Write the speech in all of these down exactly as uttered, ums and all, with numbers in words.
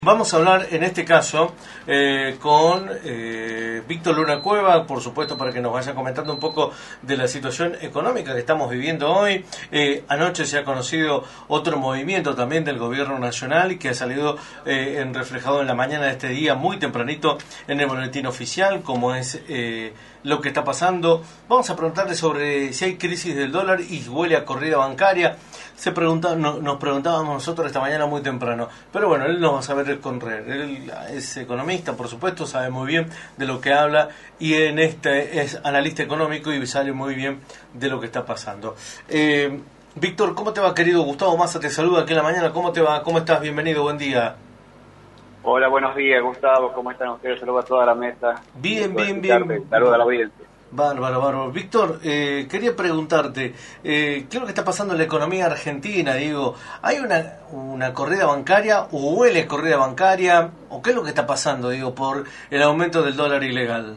Vamos a hablar en este caso eh, con eh, Víctor Luna Cueva, por supuesto, para que nos vaya comentando un poco de la situación económica que estamos viviendo hoy. Eh, anoche se ha conocido otro movimiento también del gobierno nacional y que ha salido eh, en reflejado en la mañana de este día, muy tempranito, en el boletín oficial, como es eh, lo que está pasando. Vamos a preguntarle sobre si hay crisis del dólar y huele a corrida bancaria. Se pregunta, no, nos preguntábamos nosotros esta mañana muy temprano, pero bueno, él nos va a saber correr. Él es economista, por supuesto, sabe muy bien de lo que habla y en este es analista económico y sabe muy bien de lo que está pasando. Eh, Víctor, ¿cómo te va, querido? Gustavo Massa te saluda aquí en la mañana. ¿Cómo te va? ¿Cómo estás? Bienvenido, buen día. Hola, buenos días, Gustavo. ¿Cómo están ustedes? Saludos a toda la mesa. Bien, bien, bien. Saludos a la audiencia. Bárbaro, bárbaro. Víctor, eh, quería preguntarte, eh, ¿qué es lo que está pasando en la economía argentina? Digo, ¿hay una, una corrida bancaria o huele a corrida bancaria? ¿O qué es lo que está pasando, digo, por el aumento del dólar ilegal?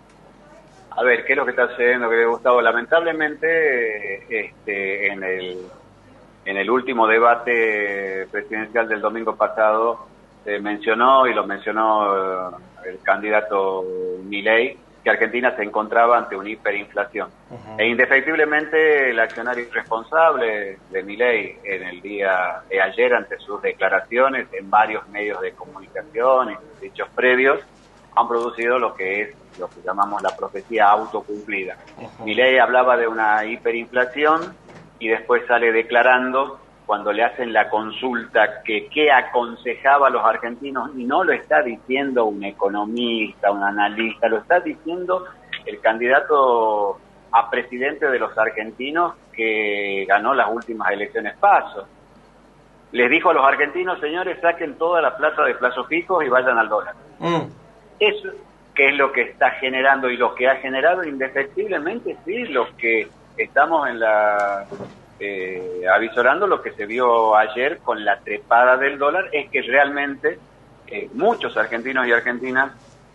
A ver, ¿qué es lo que está sucediendo, querido Gustavo? Lamentablemente, este, en el, en el último debate presidencial del domingo pasado, se mencionó, y lo mencionó uh, el candidato Milei, que Argentina se encontraba ante una hiperinflación. Uh-huh. E indefectiblemente el accionario irresponsable de Milei en el día de ayer, ante sus declaraciones en varios medios de comunicación y dichos previos, han producido lo que es lo que llamamos la profecía autocumplida. Uh-huh. Milei hablaba de una hiperinflación y después sale declarando, cuando le hacen la consulta, que qué aconsejaba a los argentinos, y no lo está diciendo un economista, un analista, lo está diciendo el candidato a presidente de los argentinos que ganó las últimas elecciones PASO. Les dijo a los argentinos, señores, saquen toda la plata de plazos fijos y vayan al dólar. Mm. Eso que es lo que está generando y lo que ha generado indefectiblemente, sí, lo que estamos en la... Eh, avisorando lo que se vio ayer con la trepada del dólar, es que realmente eh, muchos argentinos y argentinas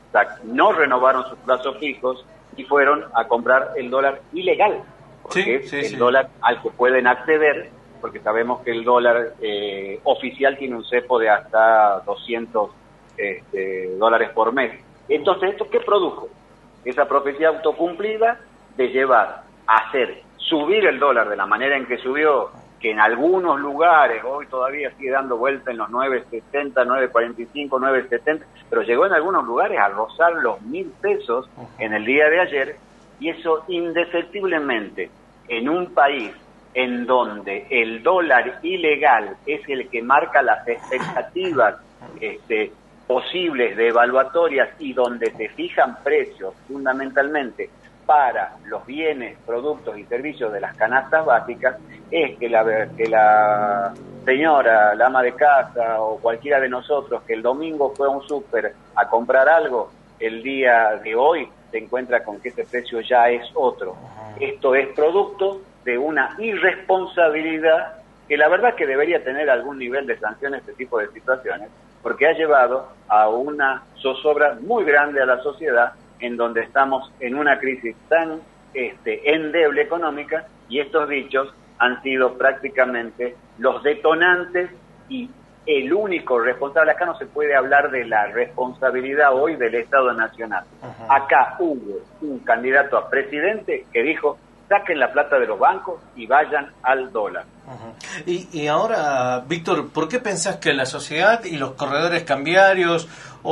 no renovaron sus plazos fijos y fueron a comprar el dólar ilegal, porque sí, es sí, el sí. dólar al que pueden acceder, porque sabemos que el dólar eh, oficial tiene un cepo de hasta doscientos este, dólares por mes. Entonces, ¿esto qué produjo? Esa profecía autocumplida de llevar a hacer subir el dólar de la manera en que subió, que en algunos lugares hoy todavía sigue dando vuelta en los nueve sesenta, nueve cuarenta y cinco, nueve setenta, pero llegó en algunos lugares a rozar los mil pesos en el día de ayer, y eso indefectiblemente en un país en donde el dólar ilegal es el que marca las expectativas este, posibles de evaluatorias y donde se fijan precios fundamentalmente para los bienes, productos y servicios de las canastas básicas, es que la, que la señora, la ama de casa o cualquiera de nosotros que el domingo fue a un súper a comprar algo, el día de hoy se encuentra con que ese precio ya es otro. Esto es producto de una irresponsabilidad que la verdad que debería tener algún nivel de sanción este tipo de situaciones, porque ha llevado a una zozobra muy grande a la sociedad, en donde estamos en una crisis tan este, endeble económica, y estos dichos han sido prácticamente los detonantes y el único responsable. Acá no se puede hablar de la responsabilidad hoy del Estado Nacional. Uh-huh. Acá hubo un candidato a presidente que dijo, saquen la plata de los bancos y vayan al dólar. Uh-huh. Y, y ahora, Víctor, ¿por qué pensás que la sociedad y los corredores cambiarios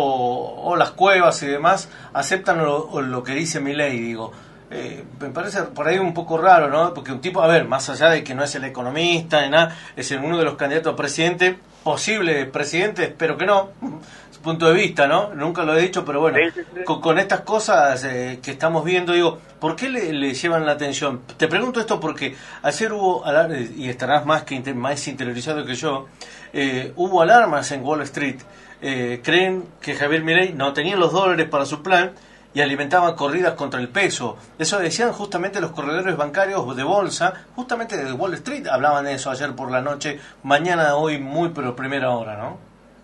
o, o las cuevas y demás aceptan lo, lo que dice Milei? Digo, eh, me parece por ahí un poco raro, ¿no? Porque un tipo, a ver, más allá de que no es el economista ni nada, es uno de los candidatos a presidente, posible presidente, espero que no, su punto de vista, ¿no? Nunca lo he dicho, pero bueno, sí, sí, sí. Con, con estas cosas eh, que estamos viendo, digo, ¿por qué le, le llevan la atención? Te pregunto esto porque ayer hubo, y estarás más que más interiorizado que yo, eh, hubo alarmas en Wall Street. Eh, creen que Javier Milei no tenía los dólares para su plan y alimentaban corridas contra el peso. Eso decían justamente los corredores bancarios de bolsa, justamente de Wall Street, hablaban de eso ayer por la noche, mañana, hoy, muy pero primera hora, ¿no?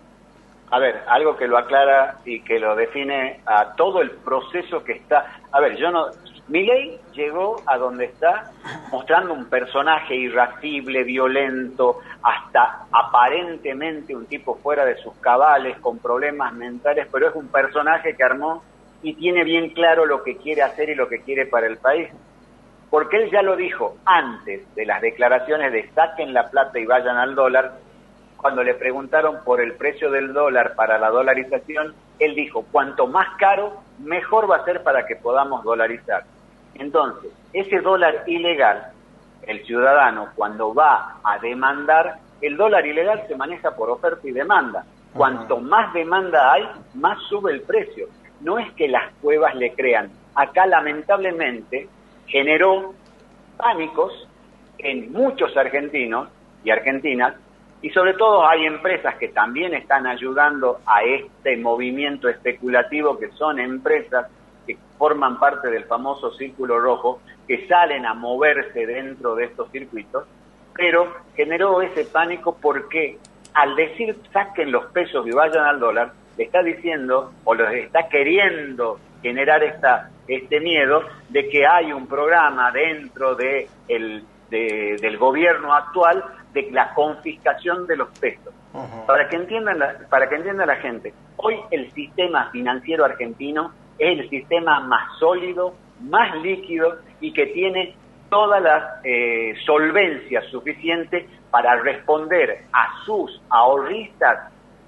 A ver, algo que lo aclara y que lo define a todo el proceso que está... A ver, yo no Milei llegó a donde está mostrando un personaje irascible, violento, hasta aparentemente un tipo fuera de sus cabales, con problemas mentales, pero es un personaje que armó y tiene bien claro lo que quiere hacer y lo que quiere para el país. Porque él ya lo dijo antes de las declaraciones de saquen la plata y vayan al dólar. Cuando le preguntaron por el precio del dólar para la dolarización, él dijo, cuanto más caro, mejor va a ser para que podamos dolarizar. Entonces, ese dólar ilegal, el ciudadano cuando va a demandar, el dólar ilegal se maneja por oferta y demanda. Cuanto más demanda hay, más sube el precio. No es que las cuevas le crean. Acá, lamentablemente, generó pánicos en muchos argentinos y argentinas, y sobre todo hay empresas que también están ayudando a este movimiento especulativo, que son empresas que forman parte del famoso círculo rojo, que salen a moverse dentro de estos circuitos, pero generó ese pánico porque al decir saquen los pesos y vayan al dólar, le está diciendo o les está queriendo generar esta este miedo de que hay un programa dentro de el, de, del gobierno actual de la confiscación de los pesos. Uh-huh. Para que entiendan la, para que entienda la gente, hoy el sistema financiero argentino es el sistema más sólido, más líquido y que tiene todas las eh, solvencias suficientes para responder a sus ahorristas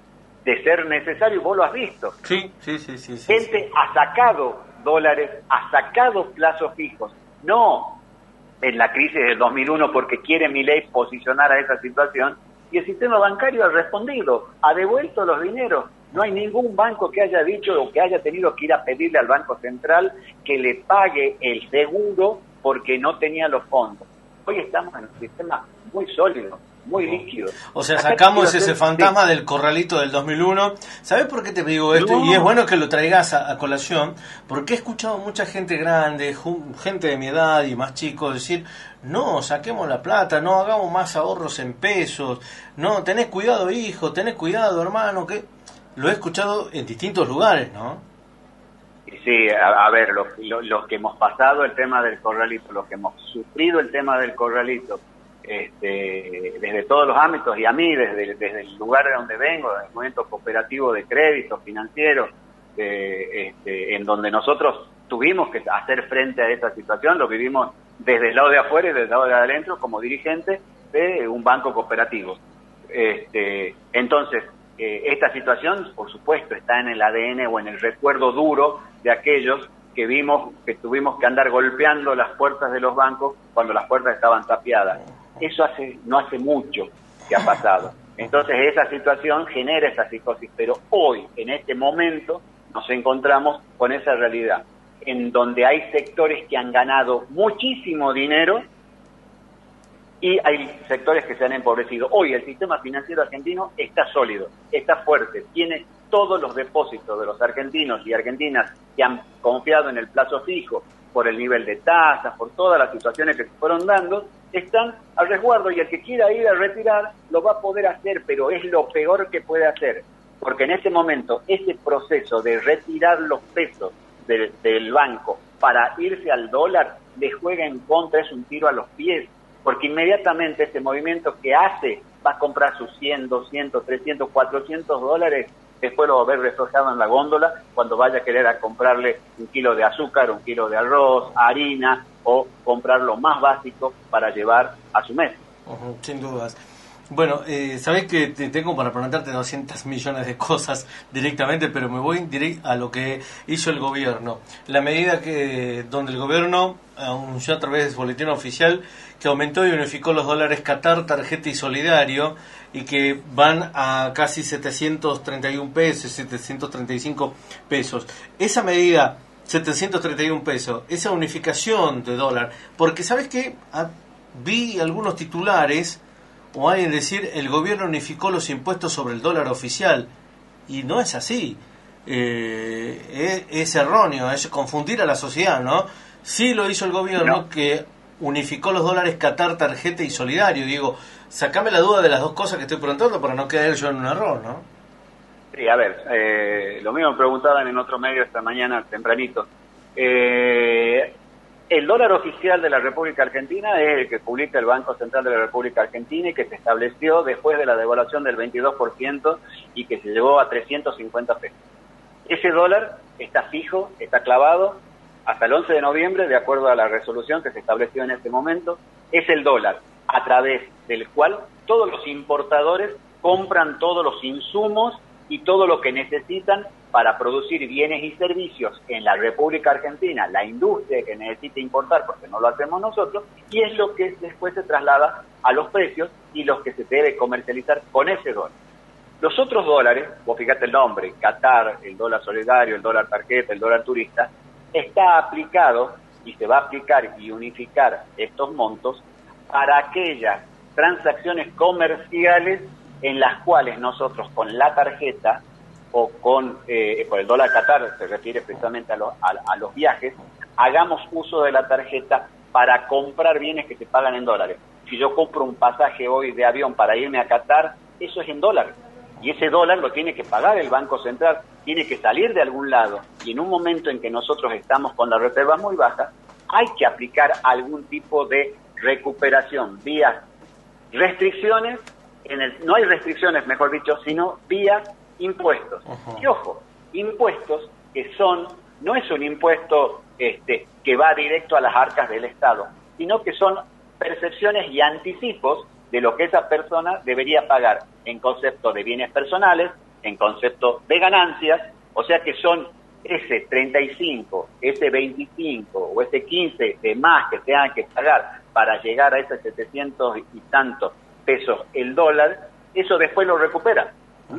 de ser necesario, y vos lo has visto. Sí, sí, sí, sí. sí Gente sí. ha sacado dólares, ha sacado plazos fijos, no en la crisis del dos mil uno porque quiere Milei posicionar a esa situación, y el sistema bancario ha respondido, ha devuelto los dineros. No hay ningún banco que haya dicho o que haya tenido que ir a pedirle al Banco Central que le pague el seguro porque no tenía los fondos. Hoy estamos en un sistema muy sólido, muy líquido. O sea, sacamos ese fantasma sí. del corralito del dos mil uno. ¿Sabes por qué te digo esto? No. Y es bueno que lo traigas a, a colación, porque he escuchado mucha gente grande, gente de mi edad y más chicos decir, no, saquemos la plata, no hagamos más ahorros en pesos, no, tenés cuidado hijo, tenés cuidado hermano, que lo he escuchado en distintos lugares, ¿no? Sí, a, a ver, los lo, lo que hemos pasado el tema del corralito, los que hemos sufrido el tema del corralito, Este, desde todos los ámbitos, y a mí desde, desde el lugar de donde vengo, del movimiento cooperativo de crédito financiero, eh, este, en donde nosotros tuvimos que hacer frente a esa situación, lo vivimos desde el lado de afuera y desde el lado de adentro como dirigente de un banco cooperativo. Este, entonces, eh, esta situación, por supuesto, está en el A D N o en el recuerdo duro de aquellos que vimos que tuvimos que andar golpeando las puertas de los bancos cuando las puertas estaban tapiadas. Eso hace no hace mucho que ha pasado. Entonces esa situación genera esa psicosis, pero hoy, en este momento, nos encontramos con esa realidad, en donde hay sectores que han ganado muchísimo dinero y hay sectores que se han empobrecido. Hoy el sistema financiero argentino está sólido, está fuerte, tiene todos los depósitos de los argentinos y argentinas que han confiado en el plazo fijo, por el nivel de tasas, por todas las situaciones que se fueron dando, están al resguardo, y el que quiera ir a retirar lo va a poder hacer, pero es lo peor que puede hacer, porque en ese momento ese proceso de retirar los pesos de, del banco para irse al dólar le juega en contra, es un tiro a los pies, porque inmediatamente ese movimiento que hace va a comprar sus cien, doscientos, trescientos, cuatrocientos dólares, después lo va a ver reflejado en la góndola cuando vaya a querer a comprarle un kilo de azúcar, un kilo de arroz, harina, o comprar lo más básico para llevar a su mesa. Uh-huh, sin dudas. Bueno, eh, sabés que te tengo para preguntarte doscientos millones de cosas directamente, pero me voy directo a lo que hizo el gobierno. La medida que donde el gobierno anunció a través del boletín oficial que aumentó y unificó los dólares Qatar, tarjeta y solidario, y que van a casi setecientos treinta y uno pesos, setecientos treinta y cinco pesos. Esa medida, setecientos treinta y uno pesos, esa unificación de dólar, porque ¿sabes qué? Ah, vi algunos titulares o alguien decir el gobierno unificó los impuestos sobre el dólar oficial, y no es así. Eh, es, es erróneo, es confundir a la sociedad, ¿no? Sí lo hizo el gobierno, no. Que unificó los dólares Qatar, tarjeta y solidario. Digo, sacame la duda de las dos cosas que estoy preguntando para no caer yo en un error, ¿no? Sí, a ver, eh, lo mismo me preguntaban en otro medio esta mañana tempranito. Eh, El dólar oficial de la República Argentina es el que publica el Banco Central de la República Argentina y que se estableció después de la devaluación del veintidós por ciento y que se llevó a trescientos cincuenta pesos. Ese dólar está fijo, está clavado hasta el once de noviembre, de acuerdo a la resolución que se estableció en ese momento. Es el dólar a través del cual todos los importadores compran todos los insumos y todo lo que necesitan para producir bienes y servicios en la República Argentina, la industria que necesita importar, porque no lo hacemos nosotros, y es lo que después se traslada a los precios y los que se debe comercializar con ese dólar. Los otros dólares, vos fíjate el nombre, Qatar, el dólar solidario, el dólar tarjeta, el dólar turista, está aplicado y se va a aplicar y unificar estos montos para aquellas transacciones comerciales en las cuales nosotros con la tarjeta o con eh, por el dólar Qatar, se refiere precisamente a, lo, a, a los viajes, hagamos uso de la tarjeta para comprar bienes que se pagan en dólares. Si yo compro un pasaje hoy de avión para irme a Qatar, eso es en dólares. Y ese dólar lo tiene que pagar el Banco Central, tiene que salir de algún lado. Y en un momento en que nosotros estamos con la reserva muy baja, hay que aplicar algún tipo de recuperación, vía restricciones, en el, no hay restricciones, mejor dicho, sino vía impuestos. Uh-huh. Y ojo, impuestos que son, no es un impuesto este, que va directo a las arcas del Estado, sino que son percepciones y anticipos de lo que esa persona debería pagar en concepto de bienes personales, en concepto de ganancias, o sea que son ese treinta y cinco, ese veinticinco o ese quince de más que tengan que pagar para llegar a esos setecientos y tantos pesos el dólar, eso después lo recupera.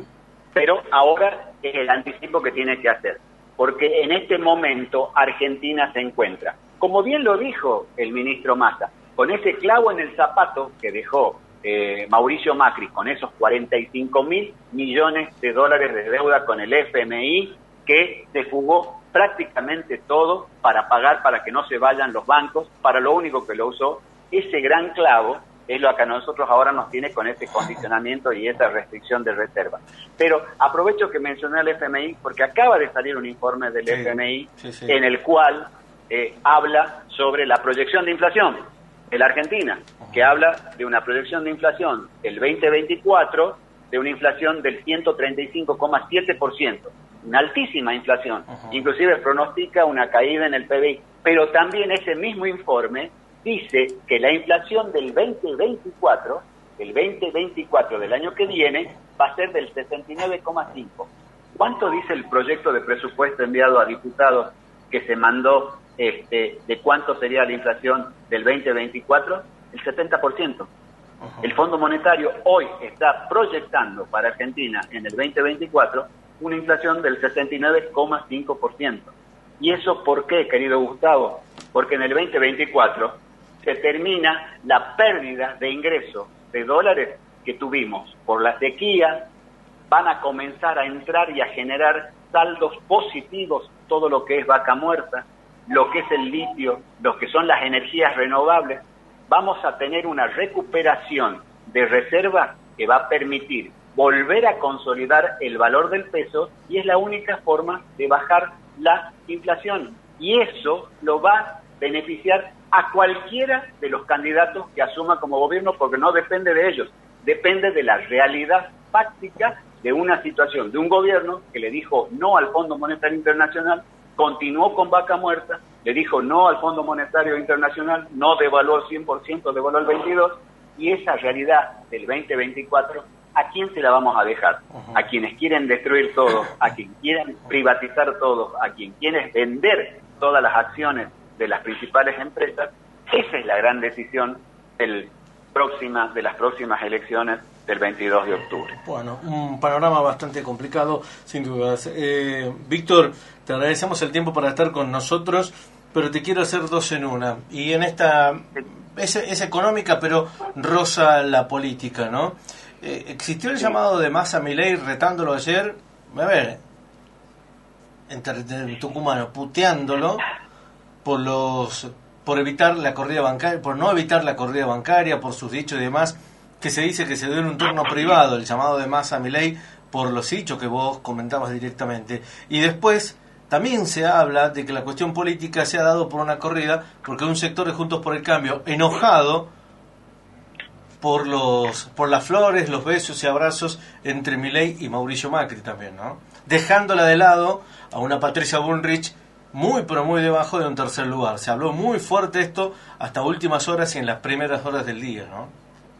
Pero ahora es el anticipo que tiene que hacer, porque en este momento Argentina se encuentra, como bien lo dijo el ministro Massa, con ese clavo en el zapato que dejó eh, Mauricio Macri, con esos cuarenta y cinco mil millones de dólares de deuda con el F M I, que se fugó prácticamente todo para pagar, para que no se vayan los bancos, para lo único que lo usó. Ese gran clavo es lo que a nosotros ahora nos tiene con ese condicionamiento y esa restricción de reserva. Pero aprovecho que mencioné al F M I, porque acaba de salir un informe del sí, F M I sí, sí. en el cual eh, habla sobre la proyección de inflación de la Argentina, que habla de una proyección de inflación del veinte veinticuatro, de una inflación del ciento treinta y cinco coma siete por ciento, una altísima inflación, uh-huh. inclusive pronostica una caída en el P B I, pero también ese mismo informe dice que la inflación del veinte veinticuatro, el veinte veinticuatro del año que viene, va a ser del sesenta y nueve coma cinco. ¿Cuánto dice el proyecto de presupuesto enviado a diputados que se mandó este, de cuánto sería la inflación del veinte veinticuatro? El setenta por ciento. Uh-huh. El Fondo Monetario hoy está proyectando para Argentina en el veinte veinticuatro una inflación del sesenta y nueve coma cinco por ciento. ¿Y eso por qué, querido Gustavo? Porque en el veinte veinticuatro se termina la pérdida de ingresos de dólares que tuvimos por la sequía. Van a comenzar a entrar y a generar saldos positivos todo lo que es Vaca Muerta, lo que es el litio, lo que son las energías renovables. Vamos a tener una recuperación de reservas que va a permitir volver a consolidar el valor del peso, y es la única forma de bajar la inflación. Y eso lo va a beneficiar a cualquiera de los candidatos que asuma como gobierno, porque no depende de ellos, depende de la realidad fáctica de una situación, de un gobierno que le dijo no al Fondo Monetario Internacional, continuó con Vaca Muerta, le dijo no al Fondo Monetario Internacional, no devaluó el cien por ciento, devaluó el veintidós por ciento, y esa realidad del veinte veinticuatro, ¿a quién se la vamos a dejar? Uh-huh. A quienes quieren destruir todo, a quienes quieren privatizar todo, a quienes quieren vender todas las acciones de las principales empresas. Esa es la gran decisión del próxima, de las próximas elecciones del veintidós de octubre. Bueno, un panorama bastante complicado, sin dudas. Eh, Víctor, te agradecemos el tiempo para estar con nosotros, pero te quiero hacer dos en una. Y en esta, es, es económica, pero roza la política, ¿no? Eh, existió el sí. llamado de Massa a Milei retándolo ayer, a ver, en, en tucumano, puteándolo por los por evitar la corrida bancaria, por no evitar la corrida bancaria, por sus dichos y demás, que se dice que se dio en un turno privado el llamado de Massa a Milei por los hechos que vos comentabas directamente. Y después también se habla de que la cuestión política se ha dado por una corrida, porque un sector de Juntos por el Cambio, enojado por los por las flores, los besos y abrazos entre Milei y Mauricio Macri también, ¿no? Dejándola de lado a una Patricia Bullrich muy pero muy debajo de un tercer lugar. Se habló muy fuerte esto hasta últimas horas y en las primeras horas del día, ¿no?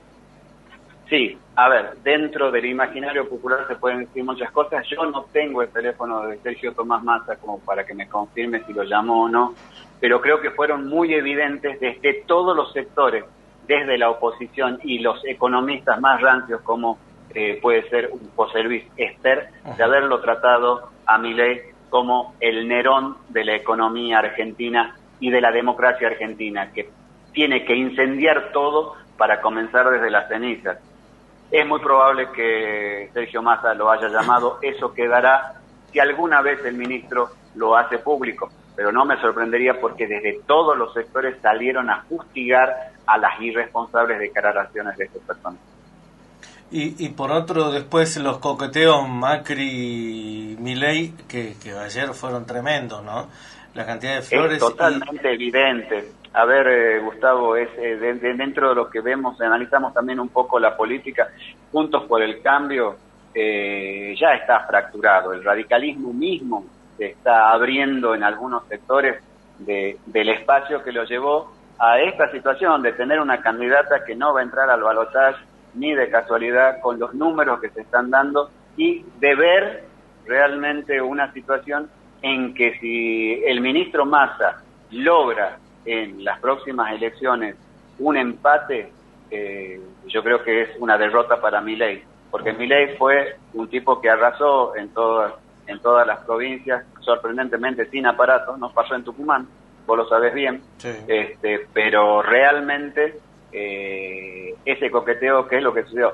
Sí, a ver, dentro del imaginario popular se pueden decir muchas cosas. Yo no tengo el teléfono de Sergio Tomás Massa como para que me confirme si lo llamó o no, pero creo que fueron muy evidentes desde todos los sectores, desde la oposición y los economistas más rancios como eh, puede ser José Luis Ester, de haberlo tratado a Milei como el Nerón de la economía argentina y de la democracia argentina, que tiene que incendiar todo para comenzar desde las cenizas. Es muy probable que Sergio Massa lo haya llamado, eso quedará si alguna vez el ministro lo hace público, pero no me sorprendería porque desde todos los sectores salieron a fustigar a las irresponsables declaraciones de estas personas. Y, y por otro, después los coqueteos Macri-Milei, que, que ayer fueron tremendos, ¿no? La cantidad de flores... Es totalmente y... evidente. A ver, eh, Gustavo, es eh, de, de dentro de lo que vemos, analizamos también un poco la política, Juntos por el Cambio eh, ya está fracturado. El radicalismo mismo se está abriendo en algunos sectores de, del espacio que lo llevó a esta situación de tener una candidata que no va a entrar al balotaje ni de casualidad con los números que se están dando y de ver realmente una situación en que si el ministro Massa logra en las próximas elecciones un empate, eh, yo creo que es una derrota para Milei, porque Milei fue un tipo que arrasó en todas en todas las provincias, sorprendentemente sin aparatos, nos pasó en Tucumán, vos lo sabés bien, sí. este, pero realmente eh, ese coqueteo, ¿qué es lo que sucedió?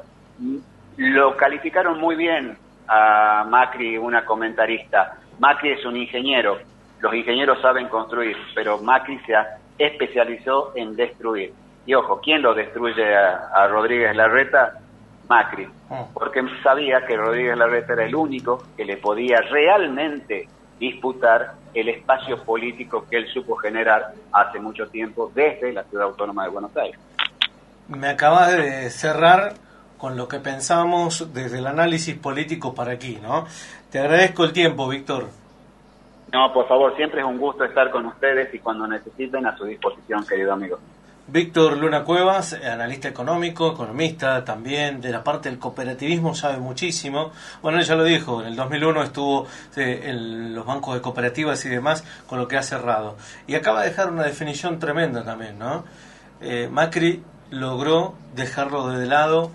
Lo calificaron muy bien a Macri, una comentarista. Macri es un ingeniero, los ingenieros saben construir, pero Macri se especializó en destruir. Y ojo, ¿quién lo destruye a, a Rodríguez Larreta? Macri, porque sabía que Rodríguez Larreta era el único que le podía realmente disputar el espacio político que él supo generar hace mucho tiempo desde la Ciudad Autónoma de Buenos Aires. Me acabas de cerrar con lo que pensamos desde el análisis político para aquí, ¿no? Te agradezco el tiempo, Víctor. No, por favor, siempre es un gusto estar con ustedes y cuando necesiten a su disposición, querido amigo. Víctor Luna Cuevas, analista económico, economista también, de la parte del cooperativismo sabe muchísimo. Bueno, él ya lo dijo, en el dos mil uno estuvo eh, en los bancos de cooperativas y demás, con lo que ha cerrado. Y acaba de dejar una definición tremenda también, ¿no? Eh, Macri logró dejarlo de lado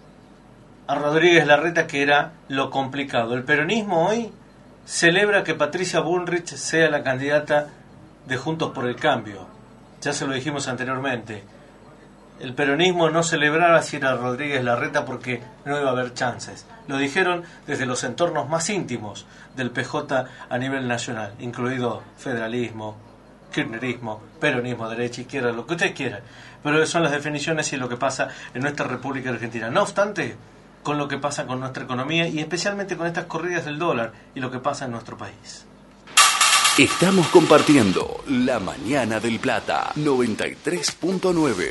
a Rodríguez Larreta, que era lo complicado. El peronismo hoy celebra que Patricia Bullrich sea la candidata de Juntos por el Cambio. Ya se lo dijimos anteriormente. El peronismo no celebraba si era Rodríguez Larreta porque no iba a haber chances. Lo dijeron desde los entornos más íntimos del P J a nivel nacional, incluido federalismo, kirchnerismo, peronismo, derecha, izquierda, lo que usted quiera. Pero son las definiciones y lo que pasa en nuestra República Argentina. No obstante, con lo que pasa con nuestra economía y especialmente con estas corridas del dólar y lo que pasa en nuestro país. Estamos compartiendo La Mañana del Plata noventa y tres punto nueve.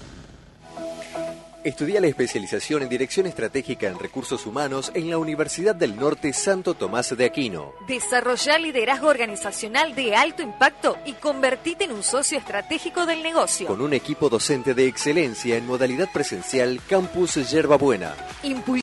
Estudia la especialización en Dirección Estratégica en Recursos Humanos en la Universidad del Norte Santo Tomás de Aquino. Desarrolla liderazgo organizacional de alto impacto y convertite en un socio estratégico del negocio. Con un equipo docente de excelencia en modalidad presencial Campus Yerba Buena. Impul-